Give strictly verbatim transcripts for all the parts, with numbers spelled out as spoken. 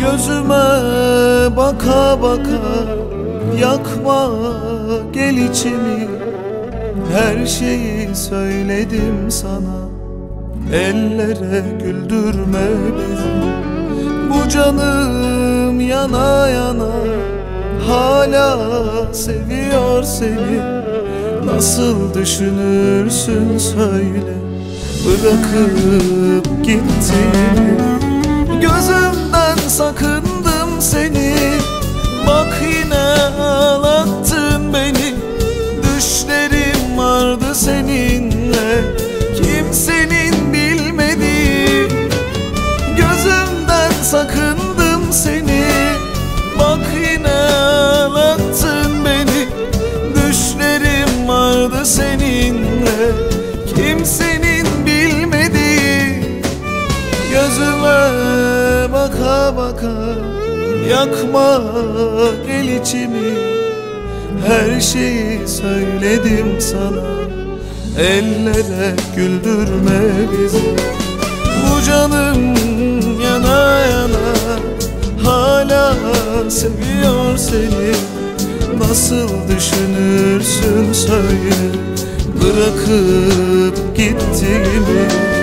Gözüme baka baka yakma gel içimi. Her şeyi söyledim sana, ellere güldürme bizi. Bu canım yana yana hala seviyor seni. Nasıl düşünürsün söyle, bırakıp gittiğini. Gözümden sakındım seni, bak yine ağlattın beni. Düşlerim vardı seninle, kimsenin bilmediği. Gözümden sakındım seni, bak yine ağlattın beni. Düşlerim vardı seninle, kimsenin bilmediği. Gözüme baka baka yakma gel içimi. Her şeyi söyledim sana, ellere güldürme bizi. Bu canım yana yana hala seviyor seni. Nasıl düşünürsün söyle, bırakıp gittiğimi.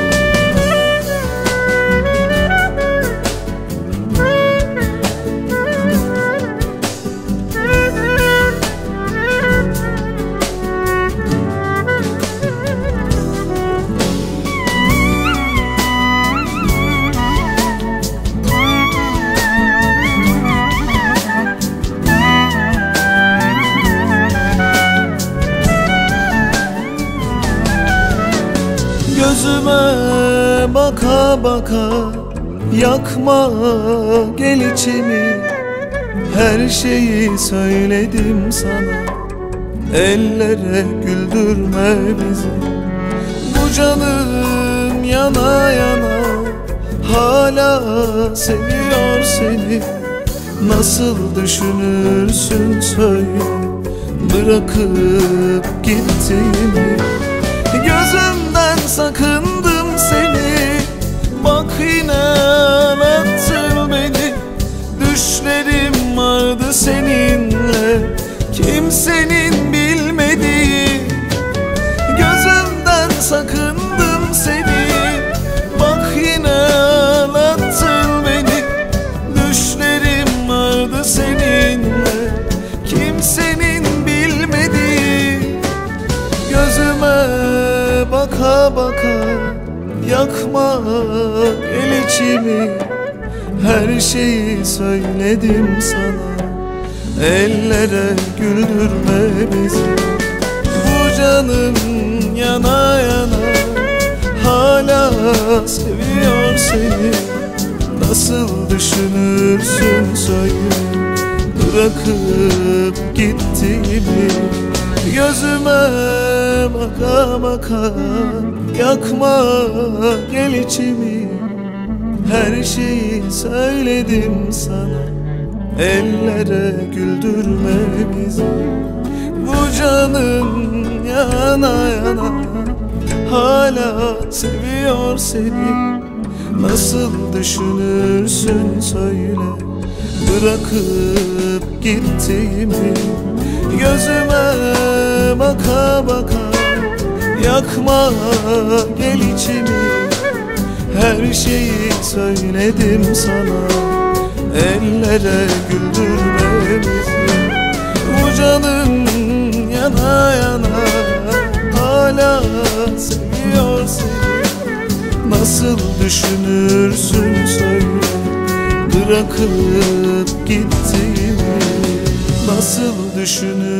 Gözüme baka baka yakma gel içimi. Her şeyi söyledim sana, ellere güldürme bizi. Bu canım yana yana hala seviyor seni. Nasıl düşünürsün söyle, bırakıp gittiğimi. Gözümden sakındım seni, bak yine ağlattın beni. Düşlerim vardı seninle, kimsenin bilmediği. Gözümden sakındım seni, bak yine ağlattın beni. Düşlerim vardı seninle, kimsenin bilmediği. Gözüme baka baka yakma gel içimi. Her şeyi söyledim sana, ellere güldürme bizi. Bu canım yana yana hala seviyor seni. Nasıl düşünürsün söyle, bırakıp gittiğimi. Gözüme baka baka yakma gel içimi. Her şeyi söyledim sana, ellere güldürme bizi. Bu canım yana yana hala seviyor seni. Nasıl düşünürsün söyle, bırakıp gittiğimi. Gözüme baka baka yakma gel içimi. Her şeyi söyledim sana, ellere güldürme bizi. Bu canım yana yana hala seviyor seni. Nasıl düşünürsün söyle, bırakıp gittiğimi. Nasıl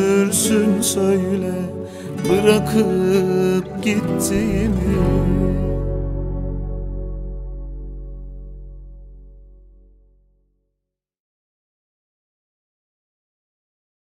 düşünürsün söyle, bırakıp gittiğimi.